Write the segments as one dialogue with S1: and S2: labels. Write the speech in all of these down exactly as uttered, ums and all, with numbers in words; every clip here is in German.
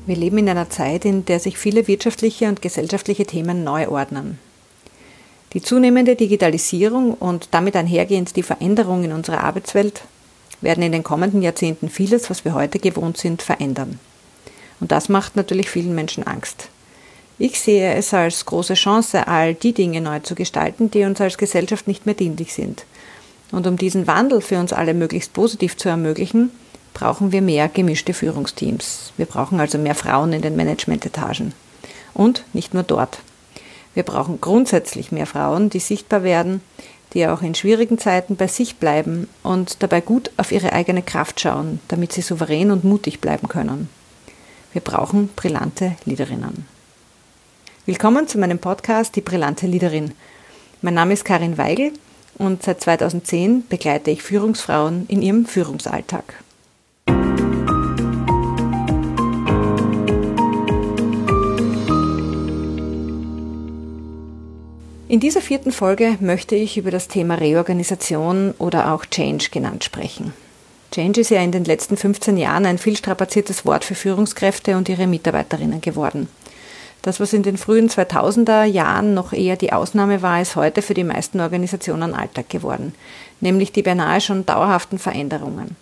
S1: Wir leben in einer Zeit, in der sich viele wirtschaftliche und gesellschaftliche Themen neu ordnen. Die zunehmende Digitalisierung und damit einhergehend die Veränderung in unserer Arbeitswelt werden in den kommenden Jahrzehnten vieles, was wir heute gewohnt sind, verändern. Und das macht natürlich vielen Menschen Angst. Ich sehe es als große Chance, all die Dinge neu zu gestalten, die uns als Gesellschaft nicht mehr dienlich sind. Und um diesen Wandel für uns alle möglichst positiv zu ermöglichen, brauchen wir mehr gemischte Führungsteams. Wir brauchen also mehr Frauen in den Managementetagen. Und nicht nur dort. Wir brauchen grundsätzlich mehr Frauen, die sichtbar werden, die auch in schwierigen Zeiten bei sich bleiben und dabei gut auf ihre eigene Kraft schauen, damit sie souverän und mutig bleiben können. Wir brauchen brillante Leaderinnen. Willkommen zu meinem Podcast Die brillante Leaderin. Mein Name ist Karin Weigel und seit zweitausendzehn begleite ich Führungsfrauen in ihrem Führungsalltag. In dieser vierten Folge möchte ich über das Thema Reorganisation oder auch Change genannt sprechen. Change ist ja in den letzten fünfzehn Jahren ein viel strapaziertes Wort für Führungskräfte und ihre Mitarbeiterinnen geworden. Das, was in den frühen zweitausender Jahren noch eher die Ausnahme war, ist heute für die meisten Organisationen Alltag geworden, nämlich die beinahe schon dauerhaften Veränderungen.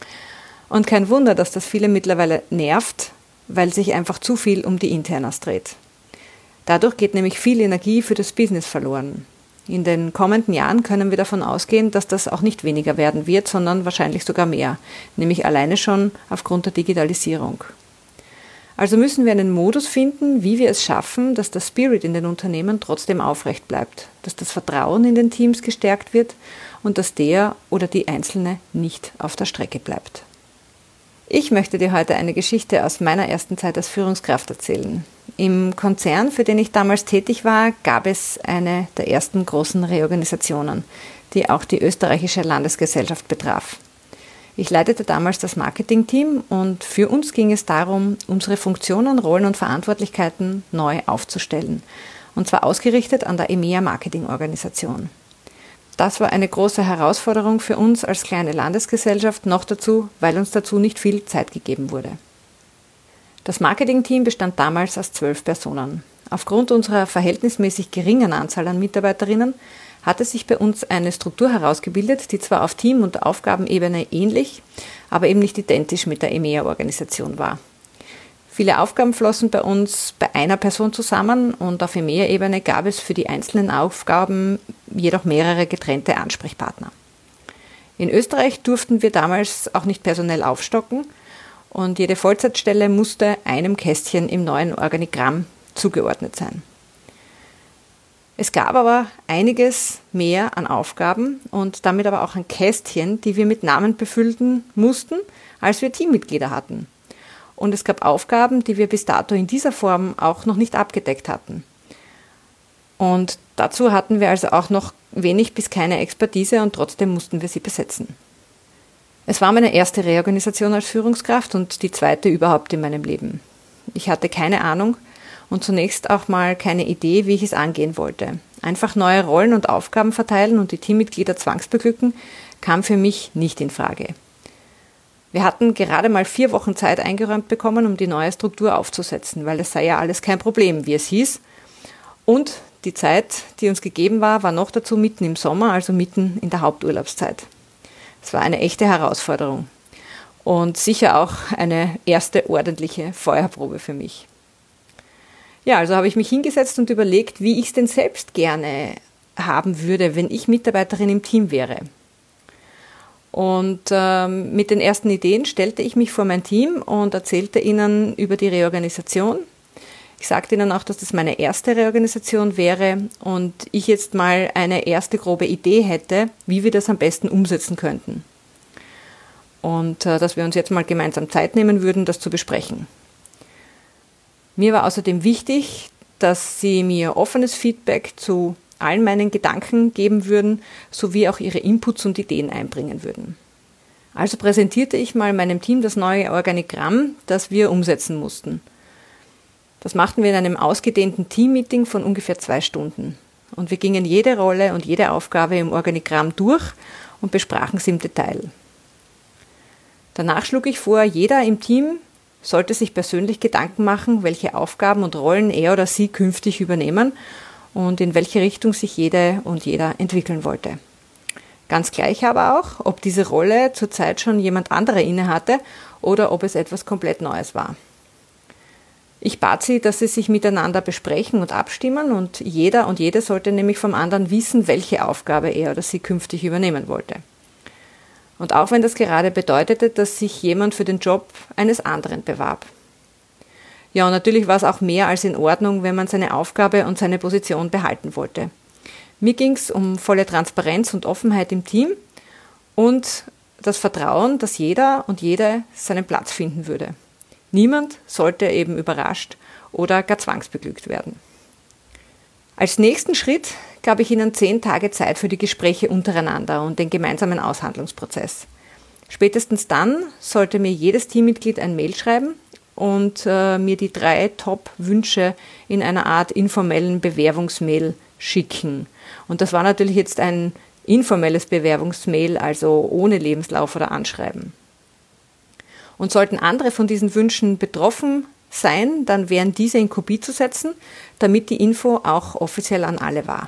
S1: Und kein Wunder, dass das viele mittlerweile nervt, weil sich einfach zu viel um die Internas dreht. Dadurch geht nämlich viel Energie für das Business verloren. In den kommenden Jahren können wir davon ausgehen, dass das auch nicht weniger werden wird, sondern wahrscheinlich sogar mehr, nämlich alleine schon aufgrund der Digitalisierung. Also müssen wir einen Modus finden, wie wir es schaffen, dass der Spirit in den Unternehmen trotzdem aufrecht bleibt, dass das Vertrauen in den Teams gestärkt wird und dass der oder die Einzelne nicht auf der Strecke bleibt. Ich möchte dir heute eine Geschichte aus meiner ersten Zeit als Führungskraft erzählen. Im Konzern, für den ich damals tätig war, gab es eine der ersten großen Reorganisationen, die auch die österreichische Landesgesellschaft betraf. Ich leitete damals das Marketingteam und für uns ging es darum, unsere Funktionen, Rollen und Verantwortlichkeiten neu aufzustellen. Und zwar ausgerichtet an der E M E A-Marketing-Organisation. Das war eine große Herausforderung für uns als kleine Landesgesellschaft, noch dazu, weil uns dazu nicht viel Zeit gegeben wurde. Das Marketingteam bestand damals aus zwölf Personen. Aufgrund unserer verhältnismäßig geringen Anzahl an Mitarbeiterinnen hatte sich bei uns eine Struktur herausgebildet, die zwar auf Team- und Aufgabenebene ähnlich, aber eben nicht identisch mit der E M E A-Organisation war. Viele Aufgaben flossen bei uns bei einer Person zusammen und auf E M E A-Ebene gab es für die einzelnen Aufgaben jedoch mehrere getrennte Ansprechpartner. In Österreich durften wir damals auch nicht personell aufstocken und jede Vollzeitstelle musste einem Kästchen im neuen Organigramm zugeordnet sein. Es gab aber einiges mehr an Aufgaben und damit aber auch an Kästchen, die wir mit Namen befüllen mussten, als wir Teammitglieder hatten. Und es gab Aufgaben, die wir bis dato in dieser Form auch noch nicht abgedeckt hatten. Und dazu hatten wir also auch noch wenig bis keine Expertise und trotzdem mussten wir sie besetzen. Es war meine erste Reorganisation als Führungskraft und die zweite überhaupt in meinem Leben. Ich hatte keine Ahnung und zunächst auch mal keine Idee, wie ich es angehen wollte. Einfach neue Rollen und Aufgaben verteilen und die Teammitglieder zwangsbeglücken, kam für mich nicht in Frage. Wir hatten gerade mal vier Wochen Zeit eingeräumt bekommen, um die neue Struktur aufzusetzen, weil es sei ja alles kein Problem, wie es hieß. Und die Zeit, die uns gegeben war, war noch dazu mitten im Sommer, also mitten in der Haupturlaubszeit. Es war eine echte Herausforderung und sicher auch eine erste ordentliche Feuerprobe für mich. Ja, also habe ich mich hingesetzt und überlegt, wie ich es denn selbst gerne haben würde, wenn ich Mitarbeiterin im Team wäre. Und ähm, mit den ersten Ideen stellte ich mich vor mein Team und erzählte ihnen über die Reorganisation. Ich sagte ihnen auch, dass das meine erste Reorganisation wäre und ich jetzt mal eine erste grobe Idee hätte, wie wir das am besten umsetzen könnten. Und äh, dass wir uns jetzt mal gemeinsam Zeit nehmen würden, das zu besprechen. Mir war außerdem wichtig, dass sie mir offenes Feedback zu allen meinen Gedanken geben würden, sowie auch ihre Inputs und Ideen einbringen würden. Also präsentierte ich mal meinem Team das neue Organigramm, das wir umsetzen mussten. Das machten wir in einem ausgedehnten Teammeeting von ungefähr zwei Stunden. Und wir gingen jede Rolle und jede Aufgabe im Organigramm durch und besprachen sie im Detail. Danach schlug ich vor, jeder im Team sollte sich persönlich Gedanken machen, welche Aufgaben und Rollen er oder sie künftig übernehmen und in welche Richtung sich jede und jeder entwickeln wollte. Ganz gleich aber auch, ob diese Rolle zurzeit schon jemand anderer innehatte oder ob es etwas komplett Neues war. Ich bat sie, dass sie sich miteinander besprechen und abstimmen und jeder und jede sollte nämlich vom anderen wissen, welche Aufgabe er oder sie künftig übernehmen wollte. Und auch wenn das gerade bedeutete, dass sich jemand für den Job eines anderen bewarb. Ja, und natürlich war es auch mehr als in Ordnung, wenn man seine Aufgabe und seine Position behalten wollte. Mir ging es um volle Transparenz und Offenheit im Team und das Vertrauen, dass jeder und jede seinen Platz finden würde. Niemand sollte eben überrascht oder gar zwangsbeglückt werden. Als nächsten Schritt gab ich ihnen zehn Tage Zeit für die Gespräche untereinander und den gemeinsamen Aushandlungsprozess. Spätestens dann sollte mir jedes Teammitglied ein Mail schreiben und äh, mir die drei Top-Wünsche in einer Art informellen Bewerbungsmail schicken. Und das war natürlich jetzt ein informelles Bewerbungsmail, also ohne Lebenslauf oder Anschreiben. Und sollten andere von diesen Wünschen betroffen sein, dann wären diese in Kopie zu setzen, damit die Info auch offiziell an alle war.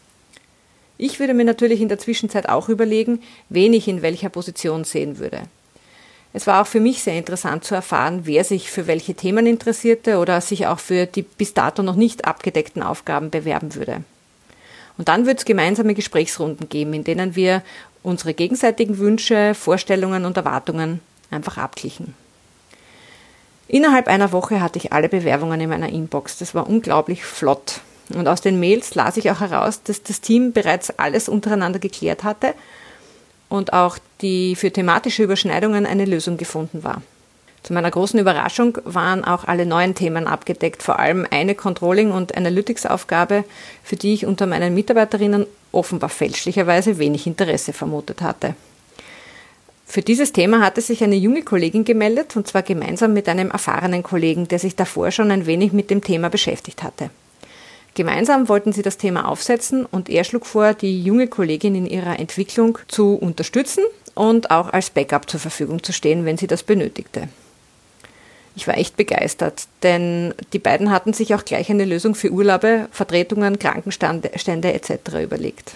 S1: Ich würde mir natürlich in der Zwischenzeit auch überlegen, wen ich in welcher Position sehen würde. Es war auch für mich sehr interessant zu erfahren, wer sich für welche Themen interessierte oder sich auch für die bis dato noch nicht abgedeckten Aufgaben bewerben würde. Und dann wird es gemeinsame Gesprächsrunden geben, in denen wir unsere gegenseitigen Wünsche, Vorstellungen und Erwartungen einfach abglichen. Innerhalb einer Woche hatte ich alle Bewerbungen in meiner Inbox. Das war unglaublich flott. Und aus den Mails las ich auch heraus, dass das Team bereits alles untereinander geklärt hatte und auch die für thematische Überschneidungen eine Lösung gefunden war. Zu meiner großen Überraschung waren auch alle neuen Themen abgedeckt, vor allem eine Controlling- und Analytics-Aufgabe, für die ich unter meinen Mitarbeiterinnen offenbar fälschlicherweise wenig Interesse vermutet hatte. Für dieses Thema hatte sich eine junge Kollegin gemeldet, und zwar gemeinsam mit einem erfahrenen Kollegen, der sich davor schon ein wenig mit dem Thema beschäftigt hatte. Gemeinsam wollten sie das Thema aufsetzen und er schlug vor, die junge Kollegin in ihrer Entwicklung zu unterstützen und auch als Backup zur Verfügung zu stehen, wenn sie das benötigte. Ich war echt begeistert, denn die beiden hatten sich auch gleich eine Lösung für Urlaube, Vertretungen, Krankenstände et cetera überlegt.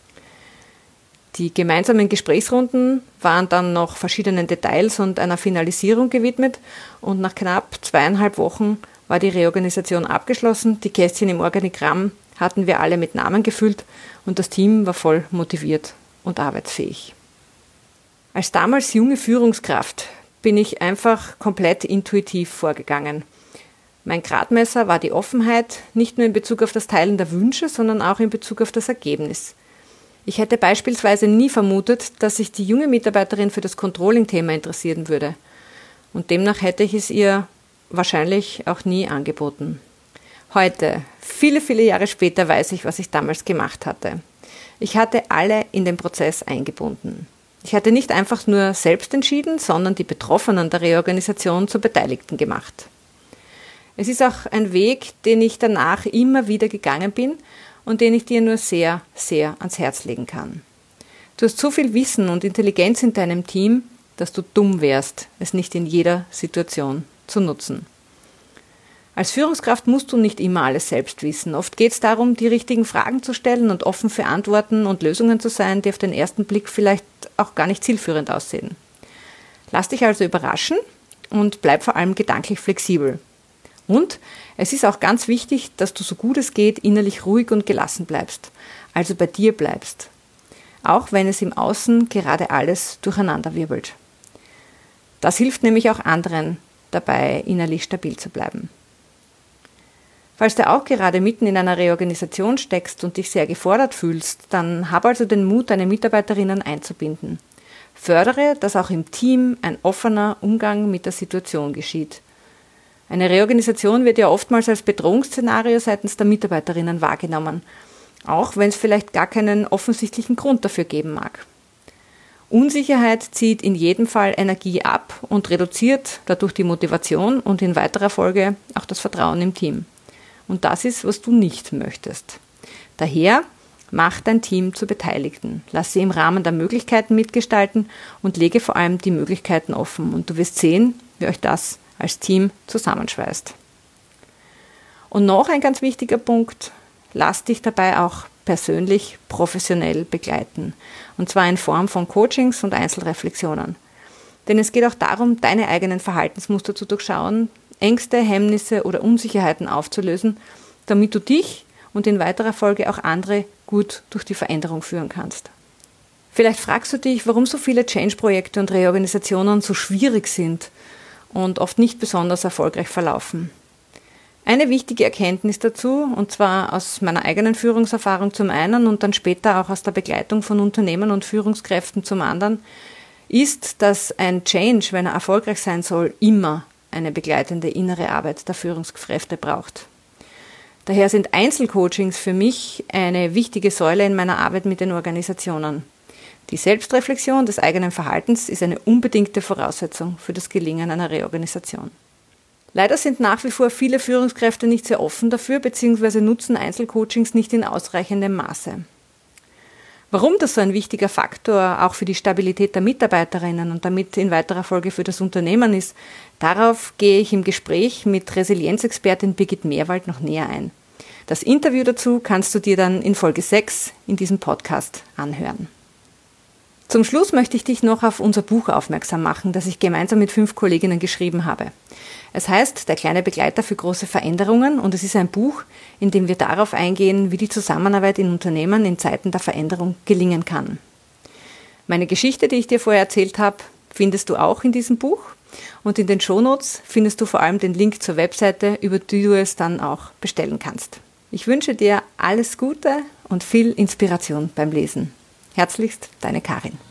S1: Die gemeinsamen Gesprächsrunden waren dann noch verschiedenen Details und einer Finalisierung gewidmet und nach knapp zweieinhalb Wochen war die Reorganisation abgeschlossen, die Kästchen im Organigramm hatten wir alle mit Namen gefüllt und das Team war voll motiviert und arbeitsfähig. Als damals junge Führungskraft bin ich einfach komplett intuitiv vorgegangen. Mein Gradmesser war die Offenheit, nicht nur in Bezug auf das Teilen der Wünsche, sondern auch in Bezug auf das Ergebnis. Ich hätte beispielsweise nie vermutet, dass sich die junge Mitarbeiterin für das Controlling-Thema interessieren würde. Und demnach hätte ich es ihr wahrscheinlich auch nie angeboten. Heute, viele, viele Jahre später, weiß ich, was ich damals gemacht hatte. Ich hatte alle in den Prozess eingebunden. Ich hatte nicht einfach nur selbst entschieden, sondern die Betroffenen der Reorganisation zu Beteiligten gemacht. Es ist auch ein Weg, den ich danach immer wieder gegangen bin und den ich dir nur sehr, sehr ans Herz legen kann. Du hast so viel Wissen und Intelligenz in deinem Team, dass du dumm wärst, es nicht in jeder Situation zu nutzen. Als Führungskraft musst du nicht immer alles selbst wissen. Oft geht es darum, die richtigen Fragen zu stellen und offen für Antworten und Lösungen zu sein, die auf den ersten Blick vielleicht auch gar nicht zielführend aussehen. Lass dich also überraschen und bleib vor allem gedanklich flexibel. Und es ist auch ganz wichtig, dass du so gut es geht innerlich ruhig und gelassen bleibst, also bei dir bleibst, auch wenn es im Außen gerade alles durcheinander wirbelt. Das hilft nämlich auch anderen dabei, innerlich stabil zu bleiben. Falls du auch gerade mitten in einer Reorganisation steckst und dich sehr gefordert fühlst, dann hab also den Mut, deine Mitarbeiterinnen einzubinden. Fördere, dass auch im Team ein offener Umgang mit der Situation geschieht. Eine Reorganisation wird ja oftmals als Bedrohungsszenario seitens der Mitarbeiterinnen wahrgenommen, auch wenn es vielleicht gar keinen offensichtlichen Grund dafür geben mag. Unsicherheit zieht in jedem Fall Energie ab und reduziert dadurch die Motivation und in weiterer Folge auch das Vertrauen im Team. Und das ist, was du nicht möchtest. Daher mach dein Team zu Beteiligten. Lass sie im Rahmen der Möglichkeiten mitgestalten und lege vor allem die Möglichkeiten offen. Und du wirst sehen, wie euch das als Team zusammenschweißt. Und noch ein ganz wichtiger Punkt, lass dich dabei auch persönlich professionell begleiten. Und zwar in Form von Coachings und Einzelreflexionen. Denn es geht auch darum, deine eigenen Verhaltensmuster zu durchschauen, Ängste, Hemmnisse oder Unsicherheiten aufzulösen, damit du dich und in weiterer Folge auch andere gut durch die Veränderung führen kannst. Vielleicht fragst du dich, warum so viele Change-Projekte und Reorganisationen so schwierig sind und oft nicht besonders erfolgreich verlaufen. Eine wichtige Erkenntnis dazu, und zwar aus meiner eigenen Führungserfahrung zum einen und dann später auch aus der Begleitung von Unternehmen und Führungskräften zum anderen, ist, dass ein Change, wenn er erfolgreich sein soll, immer eine begleitende innere Arbeit der Führungskräfte braucht. Daher sind Einzelcoachings für mich eine wichtige Säule in meiner Arbeit mit den Organisationen. Die Selbstreflexion des eigenen Verhaltens ist eine unbedingte Voraussetzung für das Gelingen einer Reorganisation. Leider sind nach wie vor viele Führungskräfte nicht sehr offen dafür bzw. nutzen Einzelcoachings nicht in ausreichendem Maße. Warum das so ein wichtiger Faktor auch für die Stabilität der Mitarbeiterinnen und damit in weiterer Folge für das Unternehmen ist, darauf gehe ich im Gespräch mit Resilienzexpertin Birgit Mehrwald noch näher ein. Das Interview dazu kannst du dir dann in Folge sechs in diesem Podcast anhören. Zum Schluss möchte ich dich noch auf unser Buch aufmerksam machen, das ich gemeinsam mit fünf Kolleginnen geschrieben habe. Es heißt Der kleine Begleiter für große Veränderungen und es ist ein Buch, in dem wir darauf eingehen, wie die Zusammenarbeit in Unternehmen in Zeiten der Veränderung gelingen kann. Meine Geschichte, die ich dir vorher erzählt habe, findest du auch in diesem Buch und in den Shownotes findest du vor allem den Link zur Webseite, über die du es dann auch bestellen kannst. Ich wünsche dir alles Gute und viel Inspiration beim Lesen. Herzlichst, deine Karin.